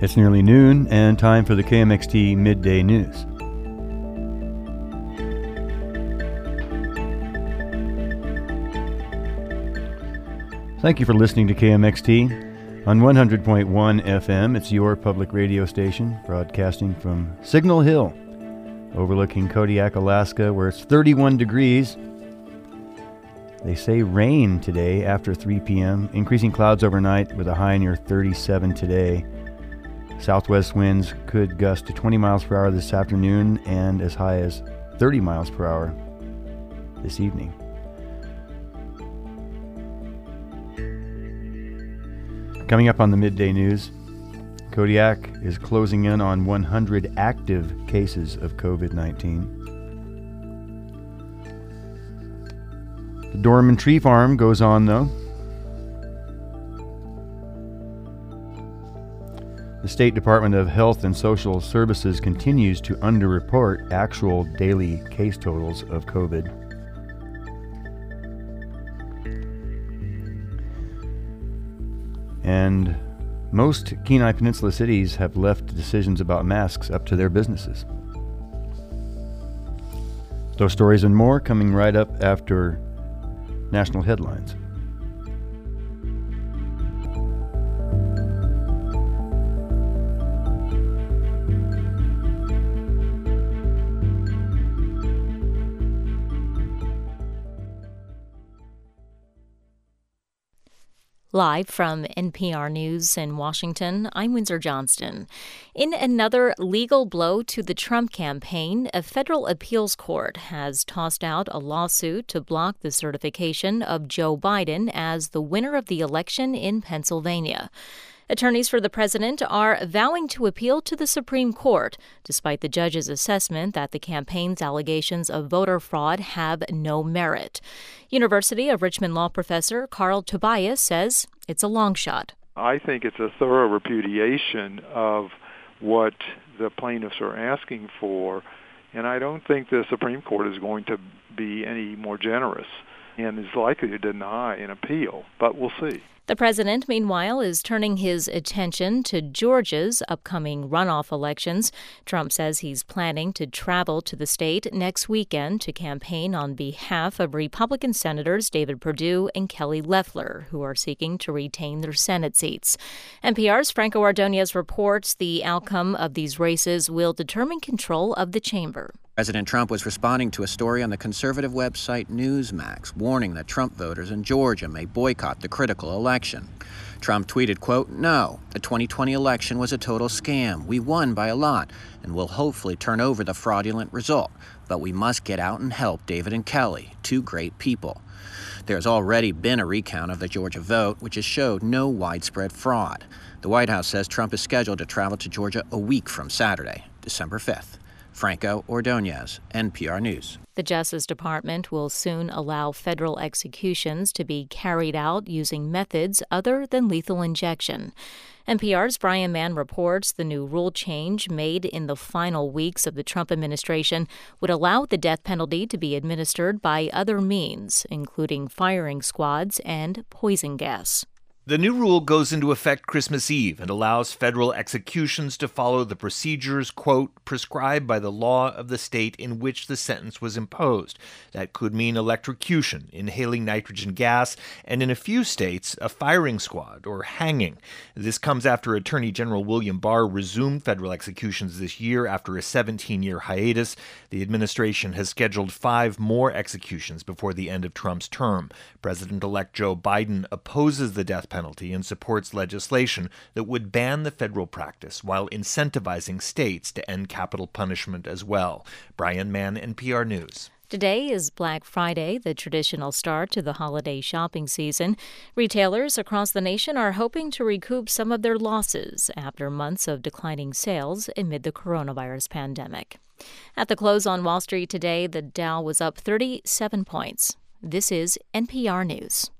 It's nearly noon and time for the KMXT Midday News. Thank you for listening to KMXT on 100.1 FM. It's your public radio station, broadcasting from Signal Hill, overlooking Kodiak, Alaska, where it's 31 degrees. They say rain today after 3 p.m., increasing clouds overnight with a high near 37 today. Southwest winds could gust to 20 miles per hour this afternoon and as high as 30 miles per hour this evening. Coming up on the Midday News, Kodiak is closing in on 100 active cases of COVID-19. The Dorman Tree Farm goes on, though. The State Department of Health and Social Services continues to underreport actual daily case totals of COVID. And most Kenai Peninsula cities have left decisions about masks up to their businesses. Those stories and more coming right up after national headlines. Live from NPR News in Washington, I'm Windsor Johnston. In another legal blow to the Trump campaign, a federal appeals court has tossed out a lawsuit to block the certification of Joe Biden as the winner of the election in Pennsylvania. Attorneys for the president are vowing to appeal to the Supreme Court, despite the judge's assessment that the campaign's allegations of voter fraud have no merit. University of Richmond law professor Carl Tobias says it's a long shot. I think it's a thorough repudiation of what the plaintiffs are asking for, and I don't think the Supreme Court is going to be any more generous and is likely to deny an appeal, but we'll see. The president, meanwhile, is turning his attention to Georgia's upcoming runoff elections. Trump says he's planning to travel to the state next weekend to campaign on behalf of Republican Senators David Perdue and Kelly Loeffler, who are seeking to retain their Senate seats. NPR's Franco Ordonez reports the outcome of these races will determine control of the chamber. President Trump was responding to a story on the conservative website Newsmax, warning that Trump voters in Georgia may boycott the critical election. Trump tweeted, quote, "No, the 2020 election was a total scam. We won by a lot and will hopefully turn over the fraudulent result. But we must get out and help David and Kelly, two great people." There's already been a recount of the Georgia vote, which has showed no widespread fraud. The White House says Trump is scheduled to travel to Georgia a week from Saturday, December 5th. Franco Ordonez, NPR News. The Justice Department will soon allow federal executions to be carried out using methods other than lethal injection. NPR's Brian Mann reports the new rule change made in the final weeks of the Trump administration would allow the death penalty to be administered by other means, including firing squads and poison gas. The new rule goes into effect Christmas Eve and allows federal executions to follow the procedures, quote, prescribed by the law of the state in which the sentence was imposed. That could mean electrocution, inhaling nitrogen gas, and in a few states, a firing squad or hanging. This comes after Attorney General William Barr resumed federal executions this year after a 17-year hiatus. The administration has scheduled 5 more executions before the end of Trump's term. President-elect Joe Biden opposes the death penalty and supports legislation that would ban the federal practice while incentivizing states to end capital punishment as well. Brian Mann, NPR News. Today is Black Friday, the traditional start to the holiday shopping season. Retailers across the nation are hoping to recoup some of their losses after months of declining sales amid the coronavirus pandemic. At the close on Wall Street today, the Dow was up 37 points. This is NPR News.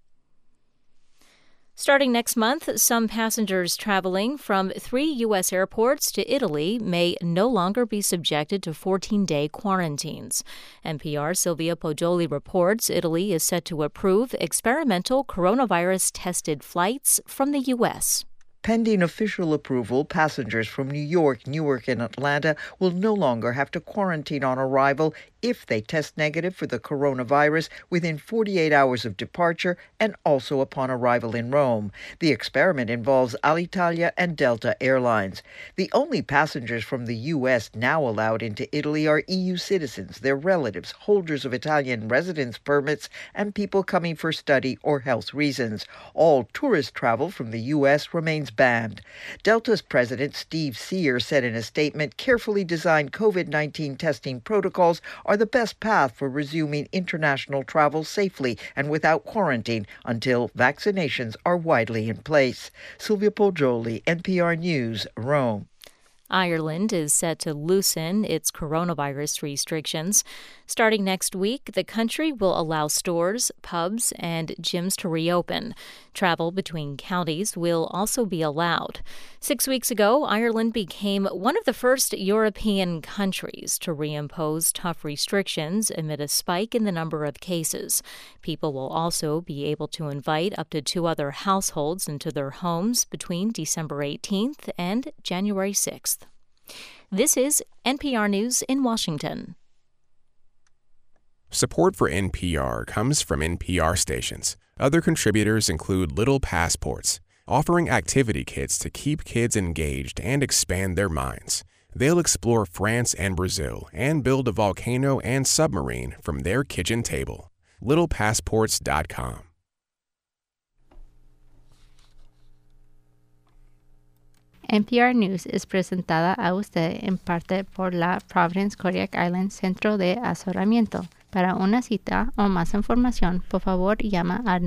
Starting next month, some passengers traveling from 3 U.S. airports to Italy may no longer be subjected to 14-day quarantines. NPR's Sylvia Poggioli reports Italy is set to approve experimental coronavirus-tested flights from the U.S. Pending official approval, passengers from New York, Newark, and Atlanta will no longer have to quarantine on arrival if they test negative for the coronavirus within 48 hours of departure and also upon arrival in Rome. The experiment involves Alitalia and Delta Airlines. The only passengers from the U.S. now allowed into Italy are EU citizens, their relatives, holders of Italian residence permits, and people coming for study or health reasons. All tourist travel from the U.S. remains banned. Delta's president, Steve Sear, said in a statement, carefully designed COVID-19 testing protocols are the best path for resuming international travel safely and without quarantine until vaccinations are widely in place. Sylvia Poggioli, NPR News, Rome. Ireland is set to loosen its coronavirus restrictions. Starting next week, the country will allow stores, pubs, and gyms to reopen. Travel between counties will also be allowed. 6 weeks ago, Ireland became one of the first European countries to reimpose tough restrictions amid a spike in the number of cases. People will also be able to invite up to 2 other households into their homes between December 18th and January 6th. This is NPR News in Washington. Support for NPR comes from NPR stations. Other contributors include Little Passports, offering activity kits to keep kids engaged and expand their minds. They'll explore France and Brazil and build a volcano and submarine from their kitchen table. LittlePassports.com. NPR News es presentada a usted en parte por la Providence Kodiak Island Centro de Asesoramiento. Para una cita o más información, por favor, llama al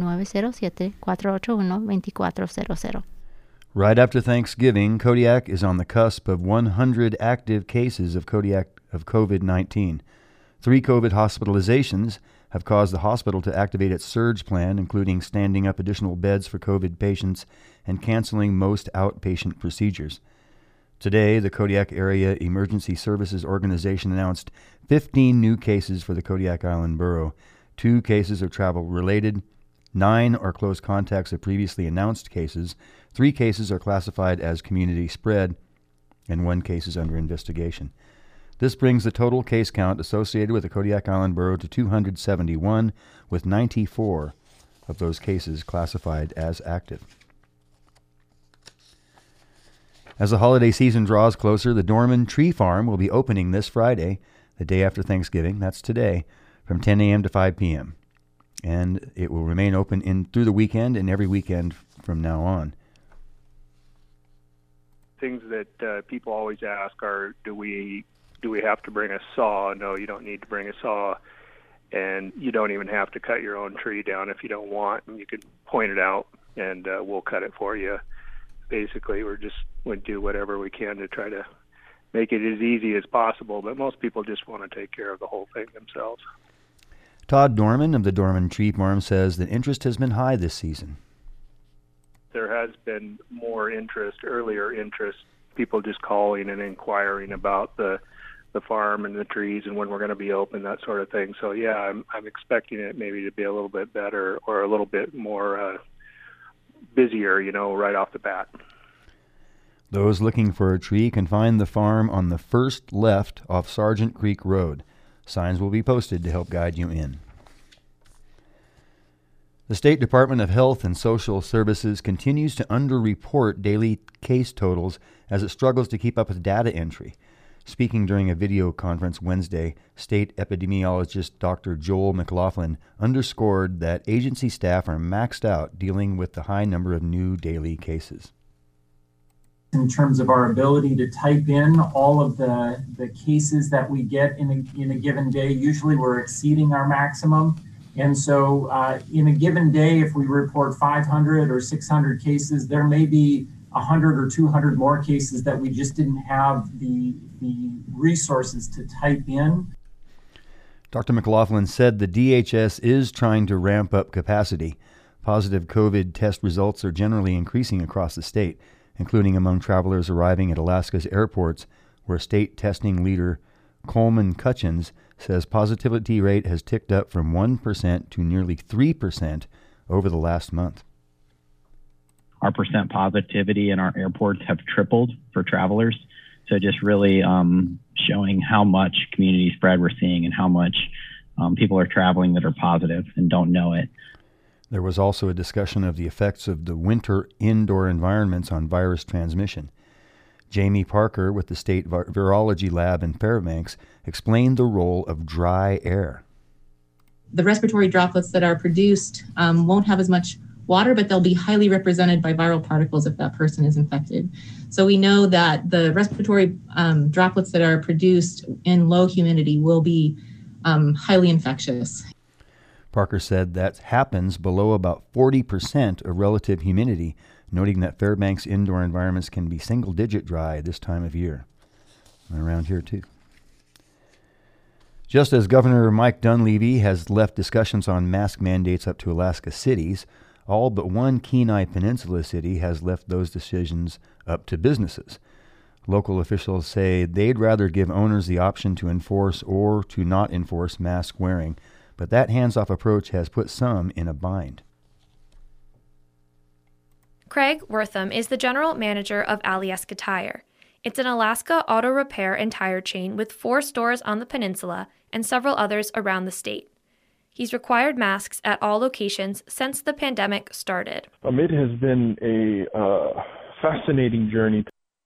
907-481-2400. Right after Thanksgiving, Kodiak is on the cusp of 100 active cases of COVID-19. 3 COVID hospitalizations have caused the hospital to activate its surge plan, including standing up additional beds for COVID patients and canceling most outpatient procedures. Today, the Kodiak Area Emergency Services Organization announced 15 new cases for the Kodiak Island Borough. 2 cases are travel-related, 9 are close contacts of previously announced cases, 3 cases are classified as community spread, and 1 case is under investigation. This brings the total case count associated with the Kodiak Island Borough to 271, with 94 of those cases classified as active. As the holiday season draws closer, the Dorman Tree Farm will be opening this Friday, the day after Thanksgiving, that's today, from 10 a.m. to 5 p.m. And it will remain open through the weekend and every weekend from now on. Things that people always ask are, do we have to bring a saw? No, you don't need to bring a saw, and you don't even have to cut your own tree down if you don't want. You can point it out, and we'll cut it for you. Basically, we do whatever we can to try to make it as easy as possible, but most people just want to take care of the whole thing themselves. Todd Dorman of the Dorman Tree Farm says that interest has been high this season. There has been more earlier interest, people just calling and inquiring about the farm and the trees and when we're going to be open, that sort of thing. So yeah, I'm expecting it maybe to be a little bit better or a little bit more busier, right off the bat. Those looking for a tree can find the farm on the first left off Sargent Creek Road. Signs will be posted to help guide you in. The State Department of Health and Social Services continues to underreport daily case totals as it struggles to keep up with data entry. Speaking during a video conference Wednesday, State Epidemiologist Dr. Joel McLaughlin underscored that agency staff are maxed out dealing with the high number of new daily cases. In terms of our ability to type in all of the cases that we get in a given day, usually we're exceeding our maximum. And so in a given day, if we report 500 or 600 cases, there may be 100 or 200 more cases that we just didn't have the resources to type in. Dr. McLaughlin said the DHS is trying to ramp up capacity. Positive COVID test results are generally increasing across the state, including among travelers arriving at Alaska's airports, where state testing leader Coleman Cutchins says positivity rate has ticked up from 1% to nearly 3% over the last month. our percent positivity in our airports have tripled for travelers. So just really showing how much community spread we're seeing and how much people are traveling that are positive and don't know it. There was also a discussion of the effects of the winter indoor environments on virus transmission. Jamie Parker with the State Virology Lab in Fairbanks explained the role of dry air. The respiratory droplets that are produced won't have as much water, but they'll be highly represented by viral particles if that person is infected. So we know that the respiratory droplets that are produced in low humidity will be highly infectious. Parker said that happens below about 40% of relative humidity, noting that Fairbanks indoor environments can be single-digit dry this time of year. And around here, too. Just as Governor Mike Dunleavy has left discussions on mask mandates up to Alaska cities, all but one Kenai Peninsula city has left those decisions up to businesses. Local officials say they'd rather give owners the option to enforce or to not enforce mask wearing, but that hands-off approach has put some in a bind. Craig Wortham is the general manager of Alyeska Tire. It's an Alaska auto repair and tire chain with 4 stores on the peninsula and several others around the state. He's required masks at all locations since the pandemic started. It has been a fascinating journey,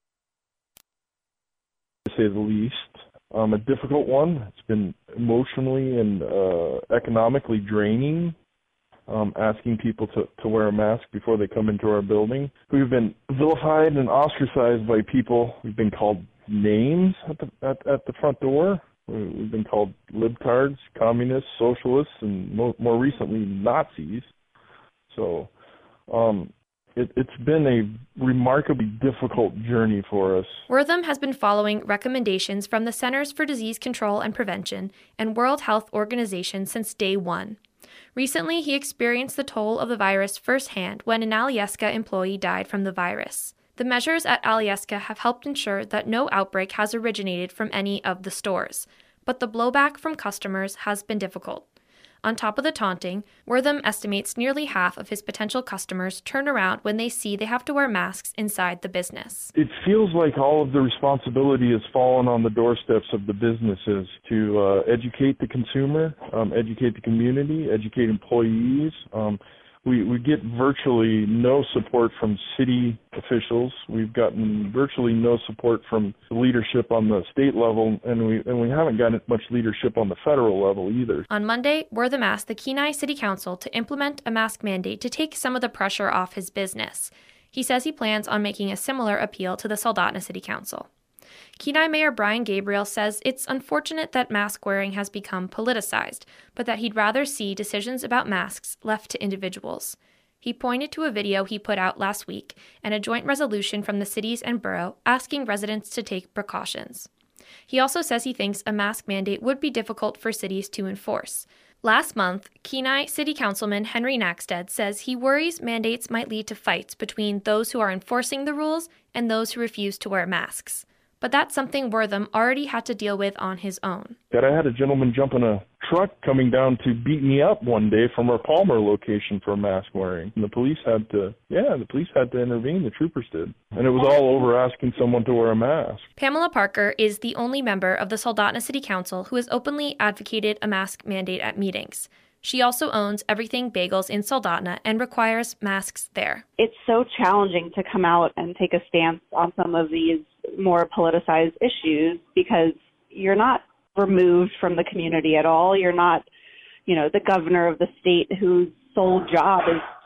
to say the least. A difficult one. It's been emotionally and economically draining, asking people to wear a mask before they come into our building. We've been vilified and ostracized by people. We've been called names at the front door. We've been called libtards, communists, socialists, and more recently Nazis. So it's been a remarkably difficult journey for us. Wortham has been following recommendations from the Centers for Disease Control and Prevention and World Health Organization since day one. Recently, he experienced the toll of the virus firsthand when an Alyeska employee died from the virus. The measures at Alyeska have helped ensure that no outbreak has originated from any of the stores, but the blowback from customers has been difficult. On top of the taunting, Wortham estimates nearly half of his potential customers turn around when they see they have to wear masks inside the business. It feels like all of the responsibility has fallen on the doorsteps of the businesses to educate the consumer, educate the community, educate employees. We get virtually no support from city officials. We've gotten virtually no support from the leadership on the state level, and we haven't gotten much leadership on the federal level either. On Monday, Wortham asked the Kenai City Council to implement a mask mandate to take some of the pressure off his business. He says he plans on making a similar appeal to the Soldotna City Council. Kenai Mayor Brian Gabriel says it's unfortunate that mask wearing has become politicized, but that he'd rather see decisions about masks left to individuals. He pointed to a video he put out last week and a joint resolution from the cities and borough asking residents to take precautions. He also says he thinks a mask mandate would be difficult for cities to enforce. Last month, Kenai City Councilman Henry Nackstead says he worries mandates might lead to fights between those who are enforcing the rules and those who refuse to wear masks. But that's something Wortham already had to deal with on his own. I had a gentleman jump in a truck coming down to beat me up one day from our Palmer location for mask wearing. And the police had to intervene, the troopers did. And it was all over asking someone to wear a mask. Pamela Parker is the only member of the Soldotna City Council who has openly advocated a mask mandate at meetings. She also owns Everything Bagels in Soldotna and requires masks there. It's so challenging to come out and take a stance on some of these more politicized issues because you're not removed from the community at all. You're not, the governor of the state whose sole job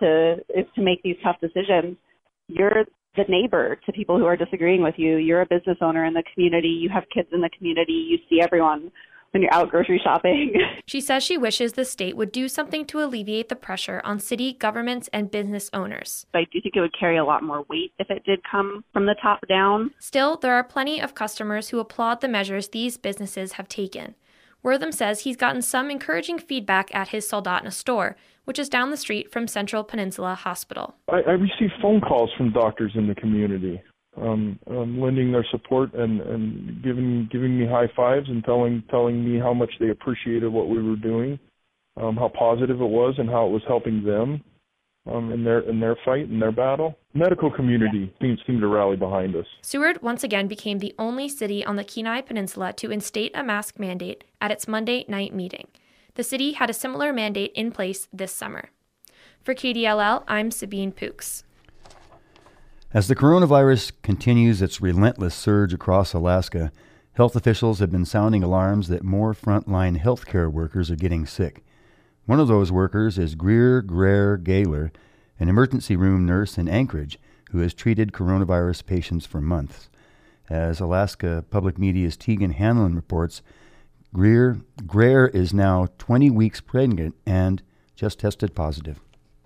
is to make these tough decisions. You're the neighbor to people who are disagreeing with you. You're a business owner in the community. You have kids in the community. You see everyone when you're out grocery shopping. She says she wishes the state would do something to alleviate the pressure on city governments and business owners. I do think it would carry a lot more weight if it did come from the top down. Still, there are plenty of customers who applaud the measures these businesses have taken. Wortham says he's gotten some encouraging feedback at his Soldotna store, which is down the street from Central Peninsula Hospital. I received phone calls from doctors in the community. Lending their support and giving me high fives and telling me how much they appreciated what we were doing, how positive it was and how it was helping them. in their fight and their battle. Medical community seems to rally behind us. Seward once again became the only city on the Kenai Peninsula to instate a mask mandate at its Monday night meeting. The city had a similar mandate in place this summer. For KDLL, I'm Sabine Pooks. As the coronavirus continues its relentless surge across Alaska, health officials have been sounding alarms that more frontline healthcare workers are getting sick. One of those workers is Greer Gaylor, an emergency room nurse in Anchorage who has treated coronavirus patients for months. As Alaska Public Media's Tegan Hanlon reports, Greer is now 20 weeks pregnant and just tested positive.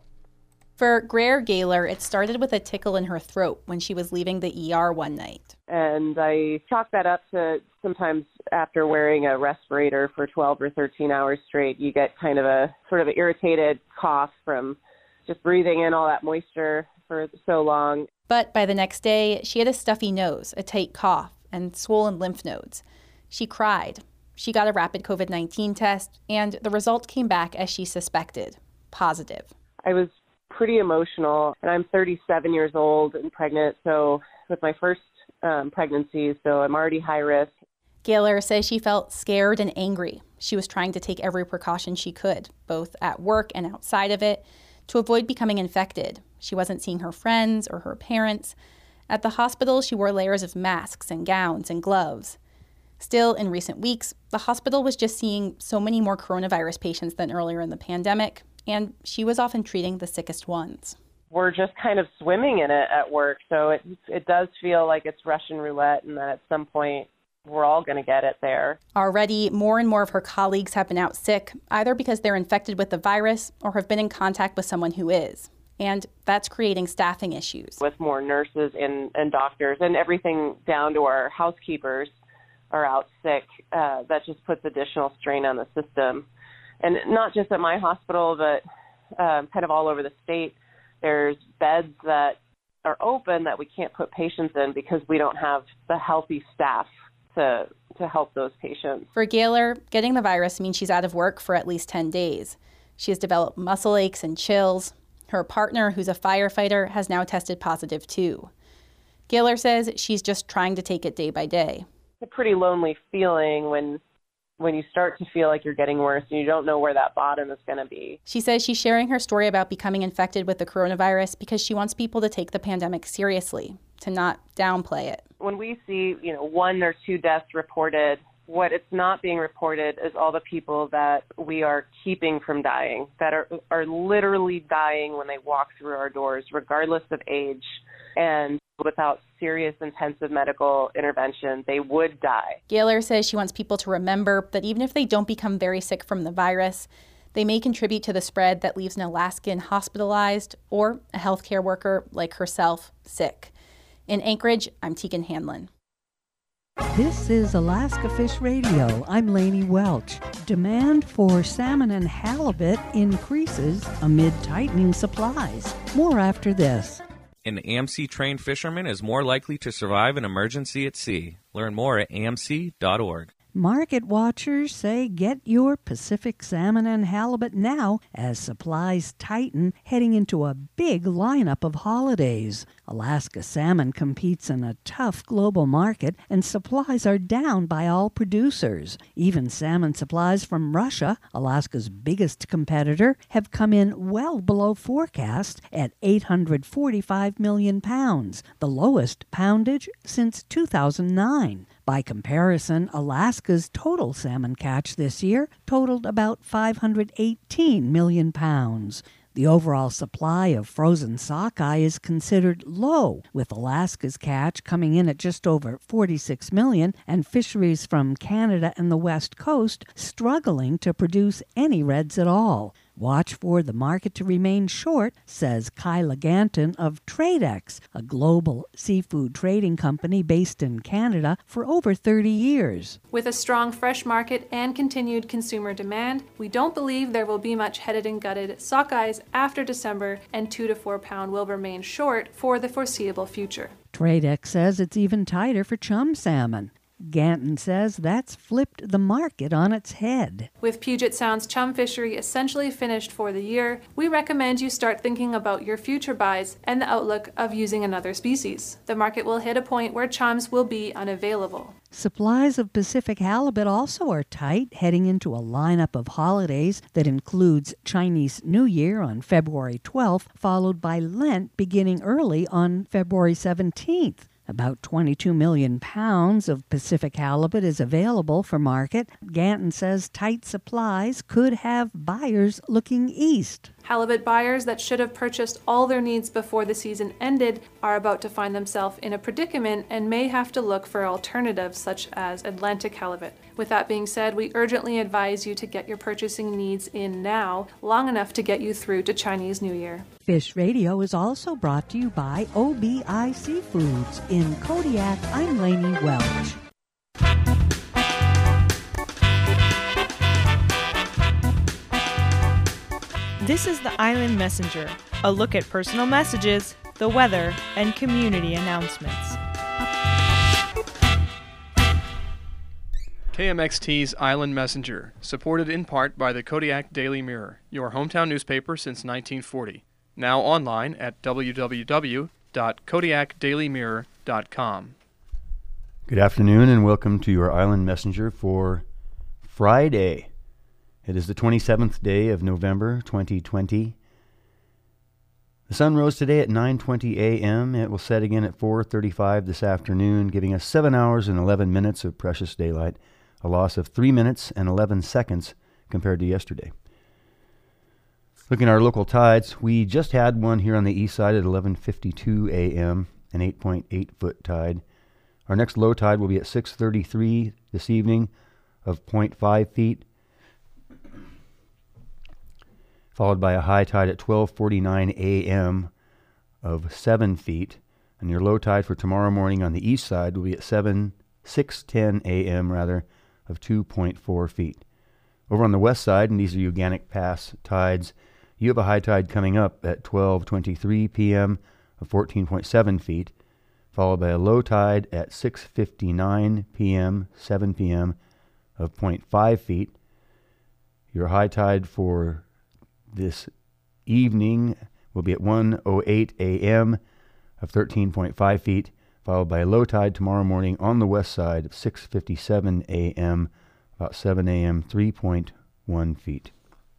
For Greer Gaylor, it started with a tickle in her throat when she was leaving the ER one night. And I chalk that up to sometimes after wearing a respirator for 12 or 13 hours straight, you get kind of a sort of an irritated cough from just breathing in all that moisture for so long. But by the next day, she had a stuffy nose, a tight cough, and swollen lymph nodes. She cried. She got a rapid COVID-19 test, and the result came back as she suspected, positive. I was pretty emotional, and I'm 37 years old and pregnant, so with my first pregnancy, so I'm already high risk. Gaylor says she felt scared and angry. She was trying to take every precaution she could, both at work and outside of it, to avoid becoming infected. She wasn't seeing her friends or her parents. At the hospital, she wore layers of masks and gowns and gloves. Still, in recent weeks, the hospital was just seeing so many more coronavirus patients than earlier in the pandemic, and she was often treating the sickest ones. We're just kind of swimming in it at work, so it does feel like it's Russian roulette and that at some point we're all going to get it there. Already, more and more of her colleagues have been out sick, either because they're infected with the virus or have been in contact with someone who is. And that's creating staffing issues. With more nurses and doctors and everything down to our housekeepers are out sick, that just puts additional strain on the system. And not just at my hospital, but kind of all over the state. There's beds that are open that we can't put patients in because we don't have the healthy staff to help those patients. For Gaylor, getting the virus means she's out of work for at least 10 days. She has developed muscle aches and chills. Her partner, who's a firefighter, has now tested positive too. Gaylor says she's just trying to take it day by day. It's a pretty lonely feeling when you start to feel like you're getting worse and you don't know where that bottom is going to be. She says she's sharing her story about becoming infected with the coronavirus because she wants people to take the pandemic seriously, to not downplay it. When we see, 1 or 2 deaths reported, what it's not being reported is all the people that we are keeping from dying, that are literally dying when they walk through our doors, regardless of age. And without serious intensive medical intervention, they would die. Gaylor says she wants people to remember that even if they don't become very sick from the virus, they may contribute to the spread that leaves an Alaskan hospitalized or a healthcare worker like herself sick. In Anchorage, I'm Tegan Hanlon. This is Alaska Fish Radio. I'm Lainey Welch. Demand for salmon and halibut increases amid tightening supplies. More after this. An AMC-trained fisherman is more likely to survive an emergency at sea. Learn more at amc.org. Market watchers say get your Pacific salmon and halibut now as supplies tighten heading into a big lineup of holidays. Alaska salmon competes in a tough global market and supplies are down by all producers. Even salmon supplies from Russia, Alaska's biggest competitor, have come in well below forecast at 845 million pounds, the lowest poundage since 2009. By comparison, Alaska's total salmon catch this year totaled about 518 million pounds. The overall supply of frozen sockeye is considered low, with Alaska's catch coming in at just over 46 million and fisheries from Canada and the West Coast struggling to produce any reds at all. Watch for the market to remain short, says Kyla Ganton of Tradex, a global seafood trading company based in Canada for over 30 years. With a strong fresh market and continued consumer demand, we don't believe there will be much headed and gutted sockeyes after December, and 2 to 4 pound will remain short for the foreseeable future. Tradex says it's even tighter for chum salmon. Ganton says that's flipped the market on its head. With Puget Sound's chum fishery essentially finished for the year, we recommend you start thinking about your future buys and the outlook of using another species. The market will hit a point where chums will be unavailable. Supplies of Pacific halibut also are tight, heading into a lineup of holidays that includes Chinese New Year on February 12th, followed by Lent beginning early on February 17th. About 22 million pounds of Pacific halibut is available for market. Ganton says tight supplies could have buyers looking east. Halibut buyers that should have purchased all their needs before the season ended are about to find themselves in a predicament and may have to look for alternatives such as Atlantic halibut. With that being said, we urgently advise you to get your purchasing needs in now, long enough to get you through to Chinese New Year. Fish Radio is also brought to you by OBI Seafoods. In Kodiak, I'm Lainey Welch. This is the Island Messenger, a look at personal messages, the weather, and community announcements. KMXT's Island Messenger, supported in part by the Kodiak Daily Mirror, your hometown newspaper since 1940. Now online at www.kodiakdailymirror.com. Good afternoon and welcome to your Island Messenger for Friday. It is the 27th day of November 2020. The sun rose today at 9:20 a.m. It will set again at 4:35 this afternoon, giving us 7 hours and 11 minutes of precious daylight, a loss of 3 minutes and 11 seconds compared to yesterday. Looking at our local tides, we just had one here on the east side at 11:52 a.m., an 8.8 foot tide. Our next low tide will be at 6:33 this evening of 0.5 feet, followed by a high tide at 12:49 a.m. of 7 feet. And your low tide for tomorrow morning on the east side will be at 6:10 a.m. of 2.4 feet. Over on the west side, and these are Uganic Pass tides, you have a high tide coming up at 12:23 p.m. of 14.7 feet, followed by a low tide at 6:59 p.m., 7 p.m. of 0.5 feet. Your high tide for this evening will be at 1:08 a.m. of 13.5 feet, followed by a low tide tomorrow morning on the west side of 6:57 a.m., about 7 a.m., 3.1 feet.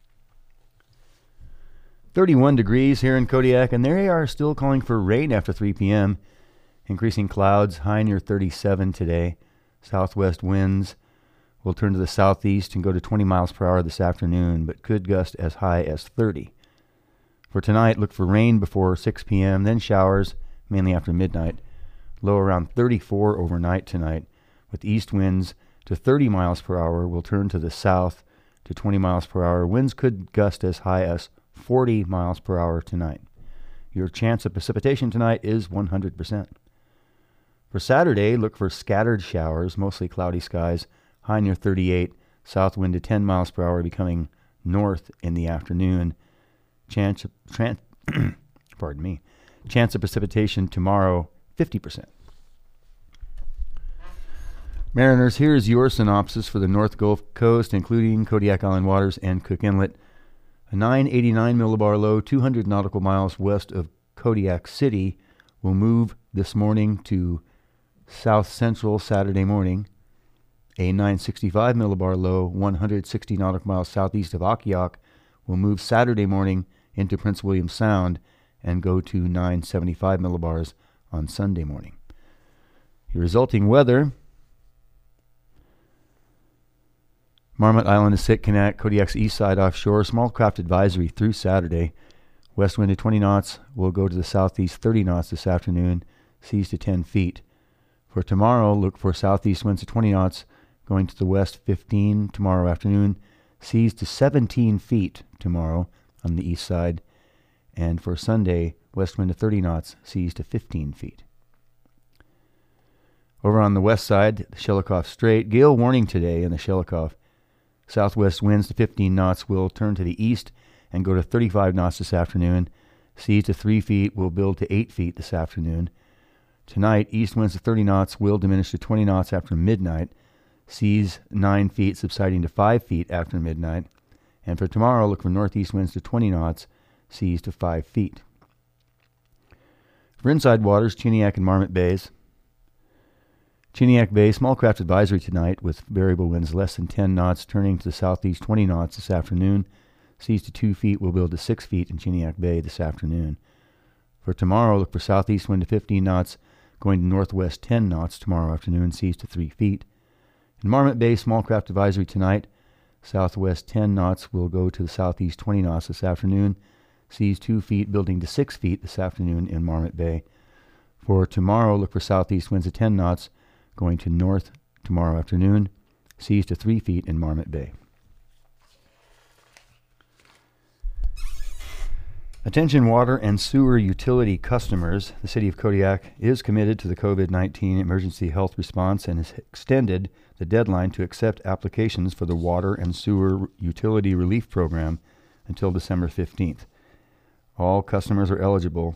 31 degrees here in Kodiak, and they are still calling for rain after 3 p.m. Increasing clouds, high near 37 today. Southwest winds will turn to the southeast and go to 20 miles per hour this afternoon, but could gust as high as 30. For tonight, look for rain before 6 p.m., then showers, mainly after midnight. Low around 34 overnight tonight, with east winds to 30 miles per hour will turn to the south to 20 miles per hour. Winds could gust as high as 40 miles per hour tonight. Your chance of precipitation tonight is 100%. For Saturday, look for scattered showers, mostly cloudy skies, high near 38, south wind to 10 miles per hour becoming north in the afternoon. Chance of precipitation tomorrow, 50%. Mariners, here is your synopsis for the North Gulf Coast, including Kodiak Island waters and Cook Inlet. A 989 millibar low, 200 nautical miles west of Kodiak City, will move this morning to south central Saturday morning. A 965 millibar low, 160 nautical miles southeast of Akiak, will move Saturday morning into Prince William Sound and go to 975 millibars on Sunday morning. Your resulting weather: Marmot Island is Sitkinak, Kodiak's east side offshore, small craft advisory through Saturday. West wind at 20 knots will go to the southeast 30 knots this afternoon, seas to 10 feet. For tomorrow, look for southeast winds at 20 knots, going to the west 15 tomorrow afternoon, seas to 17 feet tomorrow on the east side. And for Sunday, west wind to 30 knots, seas to 15 feet. Over on the west side, the Shelikof Strait, gale warning today in the Shelikof. Southwest winds to 15 knots will turn to the east and go to 35 knots this afternoon. Seas to 3 feet will build to 8 feet this afternoon. Tonight, east winds to 30 knots will diminish to 20 knots after midnight. Seas 9 feet, subsiding to 5 feet after midnight. And for tomorrow, look for northeast winds to 20 knots, seas to 5 feet. For inside waters, Chiniak and Marmot Bays. Chiniak Bay, small craft advisory tonight with variable winds less than 10 knots, turning to the southeast 20 knots this afternoon. Seas to 2 feet will build to 6 feet in Chiniak Bay this afternoon. For tomorrow, look for southeast wind to 15 knots, going to northwest 10 knots tomorrow afternoon, seas to 3 feet. In Marmot Bay, small craft advisory tonight. Southwest 10 knots will go to the southeast 20 knots this afternoon. Seas 2 feet, building to 6 feet this afternoon in Marmot Bay. For tomorrow, look for southeast winds of 10 knots, going to north tomorrow afternoon. Seas to 3 feet in Marmot Bay. Attention water and sewer utility customers. The City of Kodiak is committed to the COVID-19 emergency health response and has extended the deadline to accept applications for the Water and Sewer Utility Relief Program until December 15th. All customers are eligible,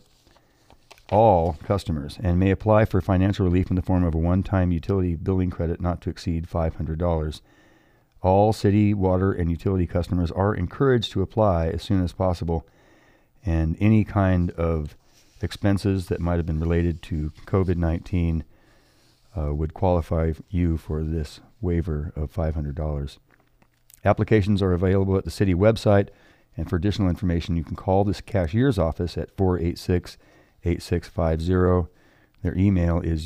and may apply for financial relief in the form of a one-time utility billing credit not to exceed $500. All city water and utility customers are encouraged to apply as soon as possible, and any kind of expenses that might have been related to COVID-19 would qualify you for this waiver of $500. Applications are available at the city website, and for additional information, you can call this cashier's office at 486-8650. Their email is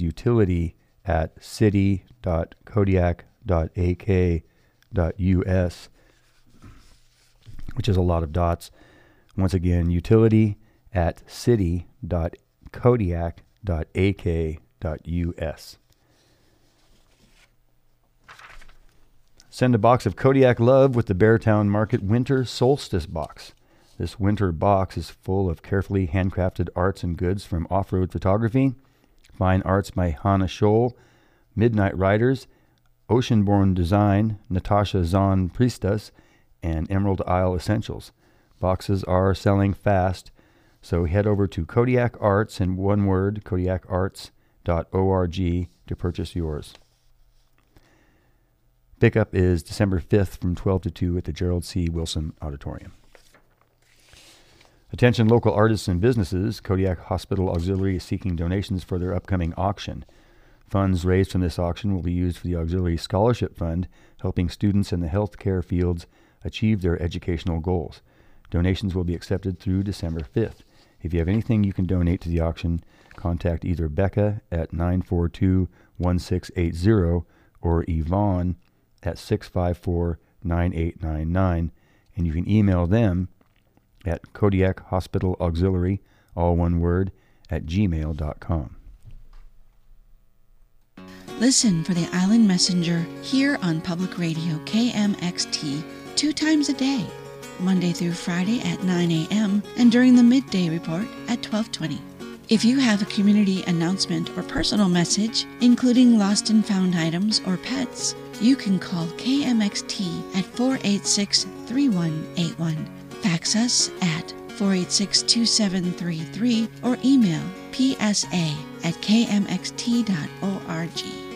utility@city.kodiak.ak.us, which is a lot of dots. Once again, utility@city.kodiak.ak.us. Send a box of Kodiak love with the Beartown Market Winter Solstice Box. This winter box is full of carefully handcrafted arts and goods from off-road photography, fine arts by Hannah Scholl, Midnight Riders, Oceanborn Design, Natasha Zahn Priestess, and Emerald Isle Essentials. Boxes are selling fast, so head over to Kodiak Arts, in one word, kodiakarts.org, to purchase yours. Pickup is December 5th from 12 to 2 at the Gerald C. Wilson Auditorium. Attention local artists and businesses. Kodiak Hospital Auxiliary is seeking donations for their upcoming auction. Funds raised from this auction will be used for the Auxiliary Scholarship Fund, helping students in the healthcare fields achieve their educational goals. Donations will be accepted through December 5th. If you have anything you can donate to the auction, contact either Becca at 942-1680 or Yvonne at 654-9899, and you can email them at Kodiak Hospital Auxiliary, all one word, at gmail.com. Listen for the Island Messenger here on Public Radio KMXT 2 times a day, Monday through Friday at 9 a.m. and during the midday report at 12:20. If you have a community announcement or personal message, including lost and found items or pets, you can call KMXT at 486-3181. Fax us at 486-2733 or email psa@kmxt.org.